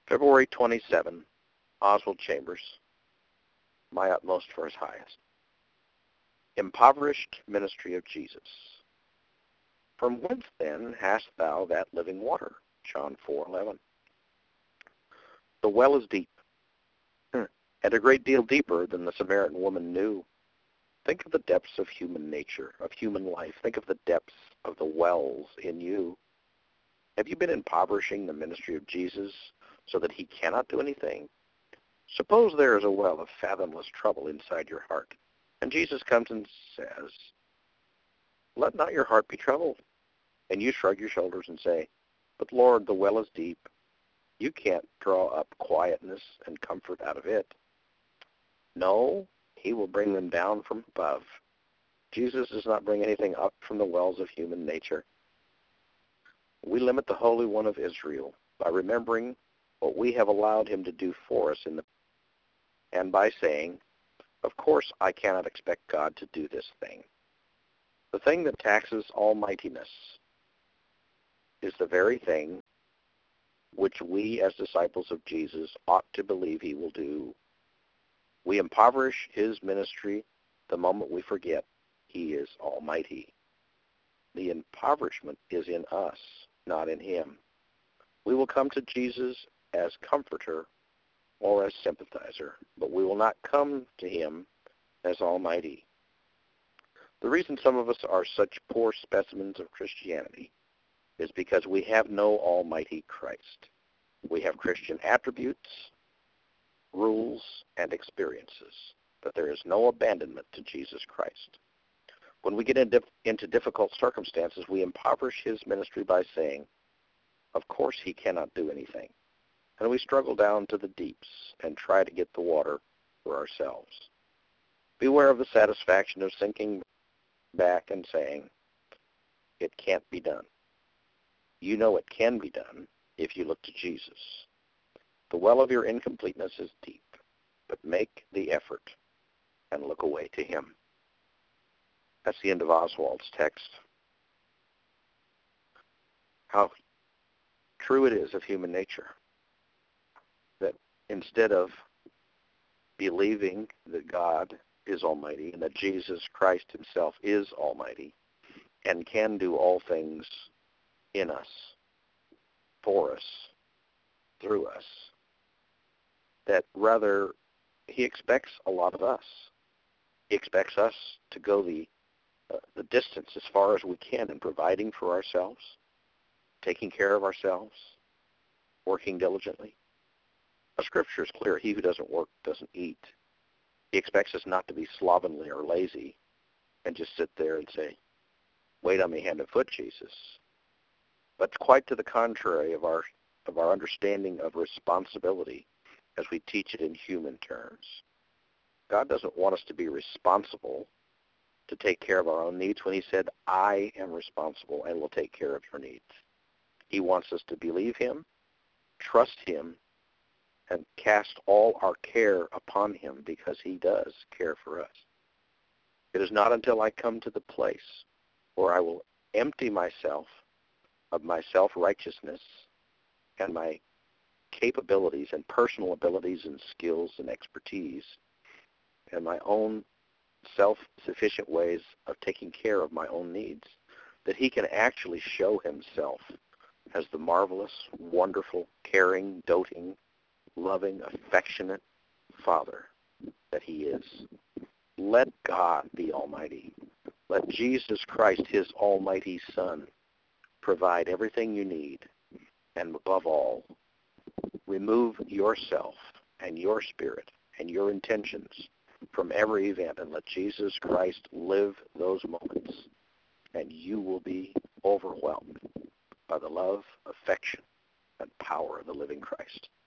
February 27, Oswald Chambers, My Utmost for His Highest. Impoverished Ministry of Jesus. From whence then hast thou that living water? John 4:11. The well is deep, and a great deal deeper than the Samaritan woman knew. Think of the depths of human nature, of human life. Think of the depths of the wells in you. Have you been impoverishing the ministry of Jesus so that he cannot do anything? Suppose there is a well of fathomless trouble inside your heart, and Jesus comes and says, "Let not your heart be troubled." And you shrug your shoulders and say, "But Lord, the well is deep. You can't draw up quietness and comfort out of it." No, he will bring them down from above. Jesus does not bring anything up from the wells of human nature. We limit the Holy One of Israel by remembering what we have allowed him to do for us and by saying, "Of course I cannot expect God to do this thing." The thing that taxes almightiness is the very thing which we as disciples of Jesus ought to believe he will do. We impoverish his ministry the moment we forget he is almighty. The impoverishment is in us, not in him. We will come to Jesus as comforter or as sympathizer, but we will not come to him as almighty. The reason some of us are such poor specimens of Christianity is because we have no almighty Christ. We have Christian attributes, rules, and experiences, but there is no abandonment to Jesus Christ. When we get into difficult circumstances, we impoverish his ministry by saying, "Of course he cannot do anything." And we struggle down to the deeps and try to get the water for ourselves. Beware of the satisfaction of sinking back and saying, "It can't be done." You know it can be done if you look to Jesus. The well of your incompleteness is deep, but make the effort and look away to him. That's the end of Oswald's text. How true it is of human nature that instead of believing that God is almighty and that Jesus Christ himself is almighty and can do all things in us, for us, through us, that rather he expects a lot of us. He expects us to go the distance as far as we can in providing for ourselves, taking care of ourselves, working diligently. The scripture is clear. He who doesn't work doesn't eat. He expects us not to be slovenly or lazy and just sit there and say, "Wait on me hand and foot, Jesus." But quite to the contrary of our understanding of responsibility as we teach it in human terms. God doesn't want us to be responsible to take care of our own needs when he said, "I am responsible and will take care of your needs." He wants us to believe him, trust him, and cast all our care upon him because he does care for us. It is not until I come to the place where I will empty myself of my self-righteousness and my capabilities and personal abilities and skills and expertise and my own self-sufficient ways of taking care of my own needs, that he can actually show himself as the marvelous, wonderful, caring, doting, loving, affectionate Father that he is. Let God be almighty. Let Jesus Christ, his almighty Son, provide everything you need. And above all, remove yourself and your spirit and your intentions from every event and let Jesus Christ live those moments, and you will be overwhelmed by the love, affection, and power of the living Christ.